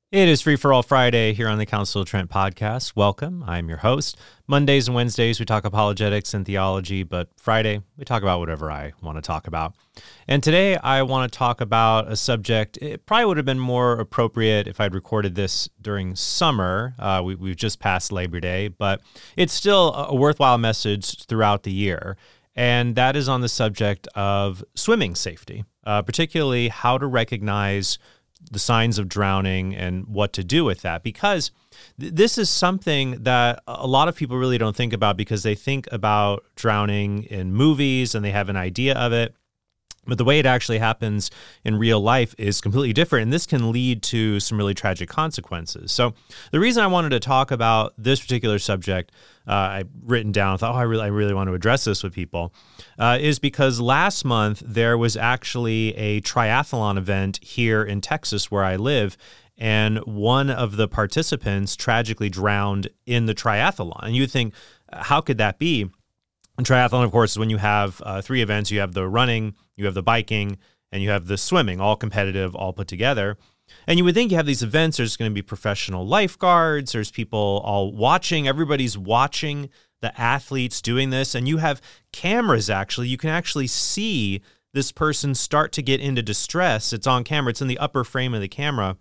It is Free for All Friday here on the Council of Trent podcast. Welcome. I'm your host. Mondays and Wednesdays, we talk apologetics and theology, but Friday, we talk about whatever I want to talk about. And today, I want to talk about a subject. It probably would have been more appropriate if I'd recorded this during summer. We've just passed Labor Day, but it's still a worthwhile message throughout the year. And that is on the subject of swimming safety, particularly how to recognize the signs of drowning and what to do with that, because this is something that a lot of people really don't think about because they think about drowning in movies and they have an idea of it. But the way it actually happens in real life is completely different, and this can lead to some really tragic consequences. So the reason I wanted to talk about this particular subject, I've written down, I thought, I really want to address this with people, is because last month there was actually a triathlon event here in Texas where I live, and one of the participants tragically drowned in the triathlon. And you would think, how could that be? And triathlon, of course, is when you have three events. You have the running, you have the biking, and you have the swimming, all competitive, all put together. And you would think you have these events, there's going to be professional lifeguards, there's people all watching, everybody's watching the athletes doing this, and you have cameras actually. You can actually see this person start to get into distress. It's on camera, it's in the upper frame of the camera,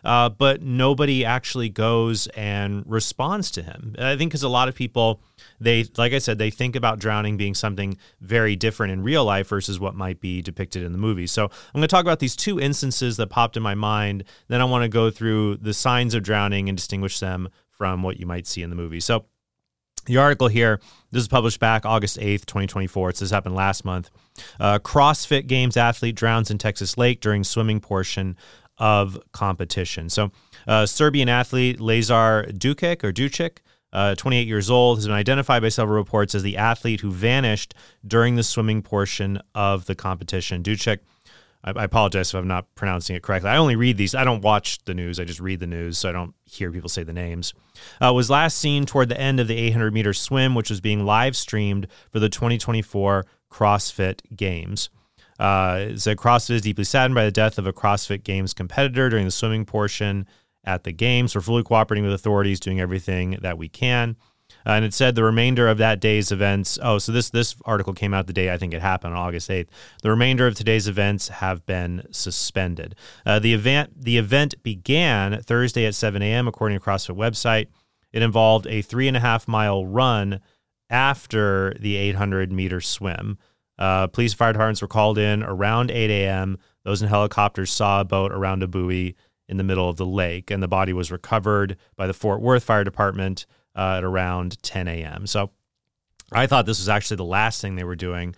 but nobody actually goes and responds to him. I think because a lot of people, like I said, they think about drowning being something very different in real life versus what might be depicted in the movie. So I'm going to talk about these two instances that popped in my mind. Then I want to go through the signs of drowning and distinguish them from what you might see in the movie. So the article here, this is published back August 8th, 2024. This happened last month. CrossFit Games athlete drowns in Texas lake during swimming portion of competition. So Serbian athlete Lazar Ducic, 28 years old, has been identified by several reports as the athlete who vanished during the swimming portion of the competition. Ducic, I apologize if I'm not pronouncing it correctly. I only read these. I don't watch the news. I just read the news, so I don't hear people say the names. Was last seen toward the end of the 800-meter swim, which was being live streamed for the 2024 CrossFit Games. It said CrossFit is deeply saddened by the death of a CrossFit Games competitor during the swimming portion at the Games. We're fully cooperating with authorities, doing everything that we can. And it said the remainder of that day's events. Oh, so this article came out the day I think it happened, on August 8th. The remainder of today's events have been suspended. The event began Thursday at 7 a.m., according to CrossFit website. It involved a 3.5-mile run after the 800-meter swim. Police and fire departments were called in around 8 a.m. Those in helicopters saw a boat around a buoy in the middle of the lake, and the body was recovered by the Fort Worth Fire Department at around 10 a.m. So I thought this was actually the last thing they were doing.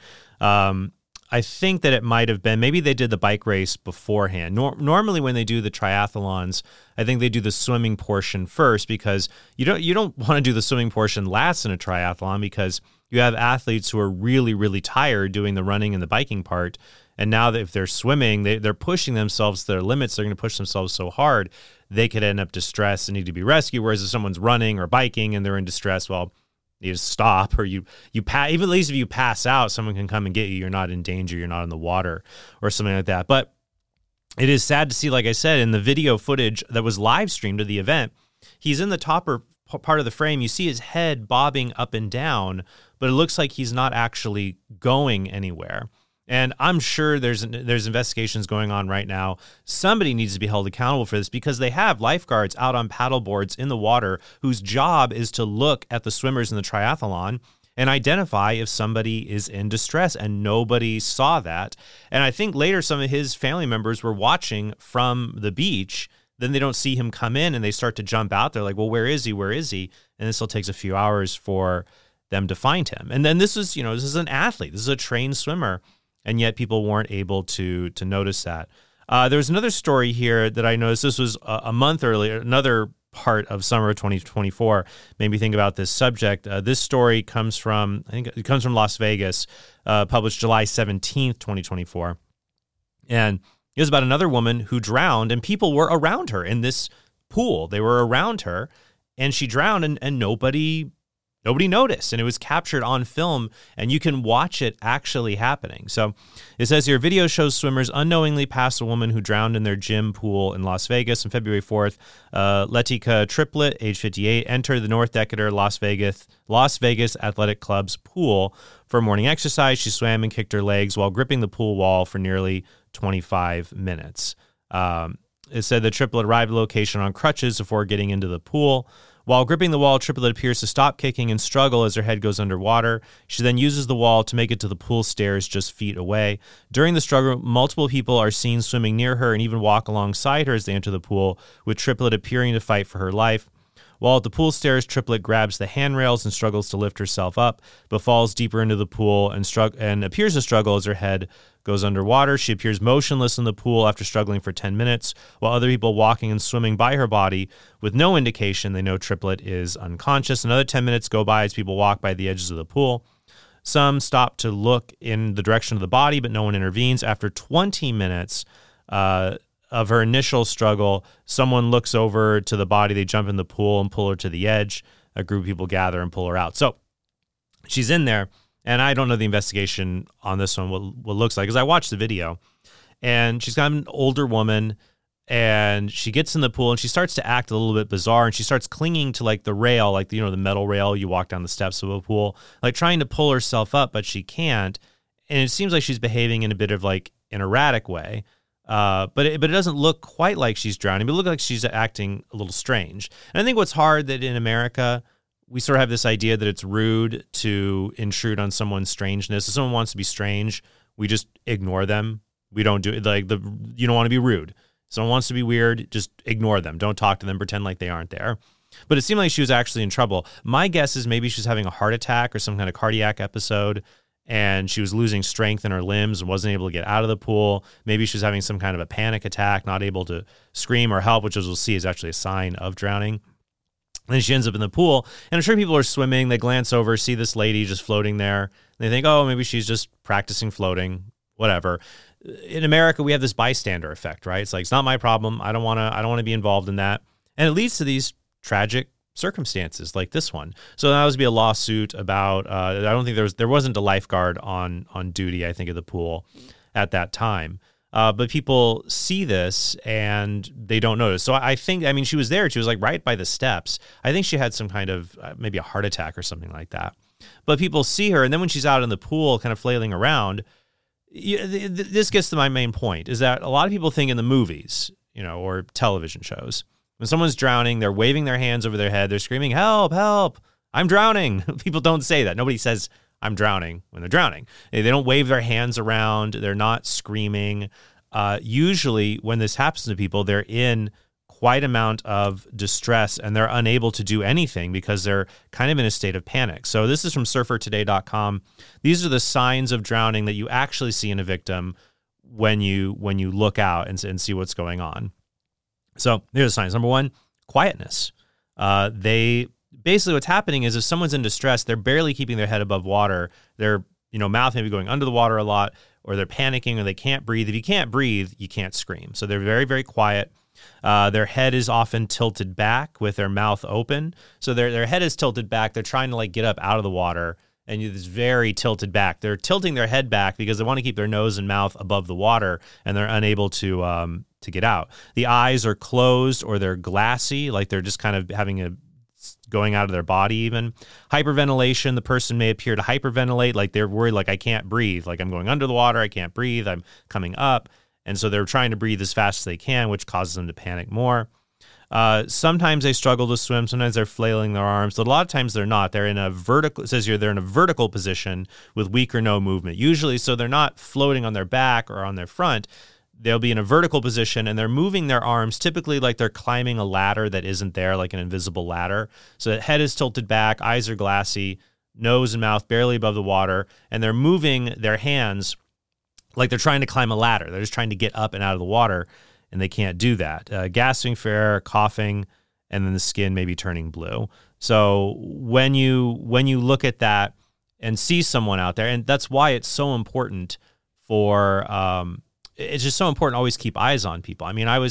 I think that it might have been, maybe they did the bike race beforehand. Normally when they do the triathlons, I think they do the swimming portion first, because you don't want to do the swimming portion last in a triathlon, because you have athletes who are really, really tired doing the running and the biking part. And now that if they're swimming, they're pushing themselves to their limits. They're going to push themselves so hard, they could end up distressed and need to be rescued. Whereas if someone's running or biking and they're in distress, well, you just stop, or you pass. Even at least if you pass out, someone can come and get you. You're not in danger. You're not in the water or something like that. But it is sad to see, like I said, in the video footage that was live streamed of the event, he's in the topper part of the frame. You see his head bobbing up and down, but it looks like he's not actually going anywhere. And I'm sure there's investigations going on right now. Somebody needs to be held accountable for this, because they have lifeguards out on paddle boards in the water whose job is to look at the swimmers in the triathlon and identify if somebody is in distress, and nobody saw that. And I think later some of his family members were watching from the beach. Then they don't see him come in and they start to jump out. They're like, well, where is he? Where is he? And this still takes a few hours for them to find him. And then this is an athlete. This is a trained swimmer. And yet people weren't able to notice that. There's another story here that I noticed. This was a month earlier, another part of summer of 2024 made me think about this subject. This story comes from Las Vegas, published July 17th, 2024. And it was about another woman who drowned, and people were around her in this pool. They were around her, and she drowned, and nobody nobody noticed, and it was captured on film, and you can watch it actually happening. So it says here, video shows swimmers unknowingly passed a woman who drowned in their gym pool in Las Vegas on February 4th. Letica Triplett, age 58, entered the North Decatur Las Vegas Athletic Club's pool for morning exercise. She swam and kicked her legs while gripping the pool wall for nearly 25 minutes. It said the Triplett arrived at the location on crutches before getting into the pool. While gripping the wall, Triplett appears to stop kicking and struggle as her head goes underwater. She then uses the wall to make it to the pool stairs just feet away. During the struggle, multiple people are seen swimming near her and even walk alongside her as they enter the pool, with Triplett appearing to fight for her life. While at the pool stairs, Triplett grabs the handrails and struggles to lift herself up, but falls deeper into the pool and appears to struggle as her head goes underwater. She appears motionless in the pool after struggling for 10 minutes, while other people walking and swimming by her body with no indication they know Triplett is unconscious. Another 10 minutes go by as people walk by the edges of the pool. Some stop to look in the direction of the body, but no one intervenes. After 20 minutes of her initial struggle, someone looks over to the body. They jump in the pool and pull her to the edge. A group of people gather and pull her out. So she's in there, and I don't know the investigation on this one, what looks like, because I watched the video, and she's got an older woman, and she gets in the pool, and she starts to act a little bit bizarre, and she starts clinging to, like, the rail, like, the metal rail you walk down the steps of a pool, like, trying to pull herself up, but she can't, and it seems like she's behaving in a bit of, like, an erratic way. But it doesn't look quite like she's drowning. But it looks like she's acting a little strange. And I think what's hard that in America, we sort of have this idea that it's rude to intrude on someone's strangeness. If someone wants to be strange, we just ignore them. We don't do it. You don't want to be rude. If someone wants to be weird, just ignore them. Don't talk to them. Pretend like they aren't there. But it seemed like she was actually in trouble. My guess is maybe she was having a heart attack or some kind of cardiac episode, and she was losing strength in her limbs and wasn't able to get out of the pool. Maybe she was having some kind of a panic attack, not able to scream or help, which, as we'll see, is actually a sign of drowning. And then she ends up in the pool, and I'm sure people are swimming. They glance over, see this lady just floating there, and they think, oh, maybe she's just practicing floating, whatever. In America, we have this bystander effect, right? It's like, it's not my problem. I don't want to be involved in that. And it leads to these tragic circumstances like this one. So that was be a lawsuit about, I don't think there wasn't a lifeguard on duty, I think, at the pool at that time. But people see this and they don't notice. So I think, she was there. She was like right by the steps. I think she had some kind of maybe a heart attack or something like that. But people see her. And then when she's out in the pool kind of flailing around, this gets to my main point, is that a lot of people think in the movies, or television shows, when someone's drowning, they're waving their hands over their head. They're screaming, help, help, I'm drowning. People don't say that. Nobody says, I'm drowning, when they're drowning. They don't wave their hands around. They're not screaming. Usually when this happens to people, they're in quite amount of distress and they're unable to do anything because they're kind of in a state of panic. So this is from surfertoday.com. These are the signs of drowning that you actually see in a victim when you look out and see what's going on. So here's the signs. Number one, quietness. Basically what's happening is if someone's in distress, they're barely keeping their head above water. Their mouth may be going under the water a lot, or they're panicking, or they can't breathe. If you can't breathe, you can't scream. So they're very, very quiet. Their head is often tilted back with their mouth open. So their head is tilted back. They're trying to get up out of the water, and it's very tilted back. They're tilting their head back because they want to keep their nose and mouth above the water, and they're unable to get out. The eyes are closed, or they're glassy, like they're just kind of going out of their body even. Hyperventilation, the person may appear to hyperventilate, like they're worried, like I can't breathe, like I'm going under the water, I can't breathe, I'm coming up. And so they're trying to breathe as fast as they can, which causes them to panic more. Sometimes they struggle to swim. Sometimes they're flailing their arms. But a lot of times they're not. They're in a vertical, it says here, they're in a vertical position with weak or no movement. Usually, so they're not floating on their back or on their front. They'll be in a vertical position and they're moving their arms typically like they're climbing a ladder that isn't there, like an invisible ladder. So the head is tilted back, eyes are glassy, nose and mouth barely above the water, and they're moving their hands like they're trying to climb a ladder. They're just trying to get up and out of the water, and they can't do that. Gasping for air, coughing, and then the skin may be turning blue. So when you look at that and see someone out there, and that's why it's so important for it's just so important to always keep eyes on people. I mean, I was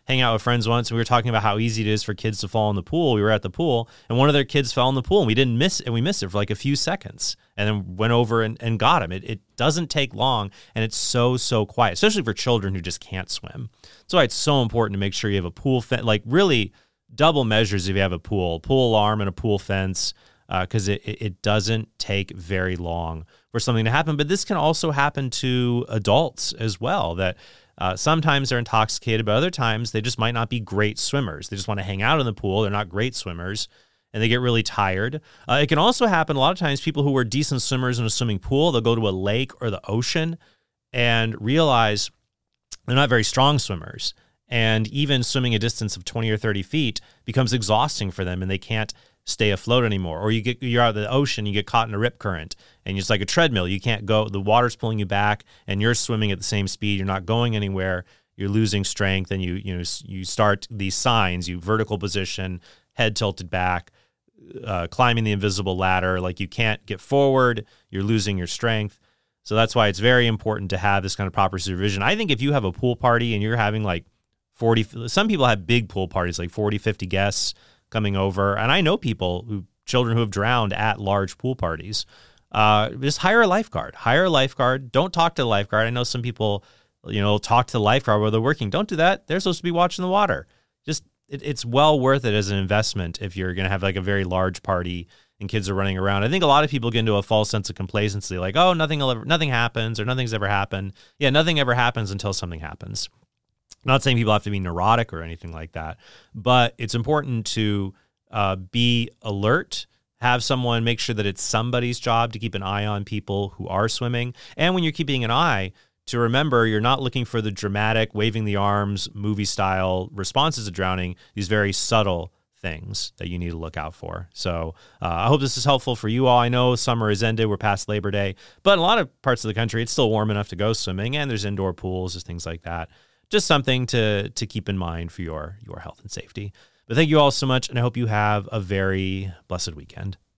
hanging out with friends once, and we were talking about how easy it is for kids to fall in the pool. We were at the pool, and one of their kids fell in the pool, and we missed it for like a few seconds, and then went over and got him. It doesn't take long, and it's so quiet, especially for children who just can't swim. That's why it's so important to make sure you have a pool fence, like really double measures if you have a pool alarm and a pool fence, because it doesn't take very long for something to happen. But this can also happen to adults as well, that sometimes they're intoxicated, but other times they just might not be great swimmers. They just want to hang out in the pool. They're not great swimmers, and they get really tired. It can also happen a lot of times, people who are decent swimmers in a swimming pool, they'll go to a lake or the ocean and realize they're not very strong swimmers. And even swimming a distance of 20 or 30 feet becomes exhausting for them, and they can't stay afloat anymore. Or you're out of the ocean, you get caught in a rip current, and it's like a treadmill. You can't go, the water's pulling you back, and you're swimming at the same speed. You're not going anywhere. You're losing strength, and you start these signs, you vertical position, head tilted back, climbing the invisible ladder, like you can't get forward, you're losing your strength. So that's why it's very important to have this kind of proper supervision. I think if you have a pool party and you're having like 40, some people have big pool parties, like 40, 50 guests coming over. And I know children who have drowned at large pool parties. Just hire a lifeguard. Don't talk to the lifeguard. I know some people, talk to the lifeguard while they're working. Don't do that. They're supposed to be watching the water. Just, it's well worth it as an investment if you're going to have like a very large party and kids are running around. I think a lot of people get into a false sense of complacency, like, oh, nothing happens, or nothing's ever happened. Yeah, nothing ever happens until something happens. I'm not saying people have to be neurotic or anything like that, but it's important to be alert, have someone make sure that it's somebody's job to keep an eye on people who are swimming. And when you're keeping an eye, to remember you're not looking for the dramatic, waving the arms, movie-style responses to drowning, these very subtle things that you need to look out for. So I hope this is helpful for you all. I know summer has ended. We're past Labor Day, but in a lot of parts of the country, it's still warm enough to go swimming, and there's indoor pools, there's things like that. Just something to keep in mind for your health and safety. But thank you all so much, and I hope you have a very blessed weekend.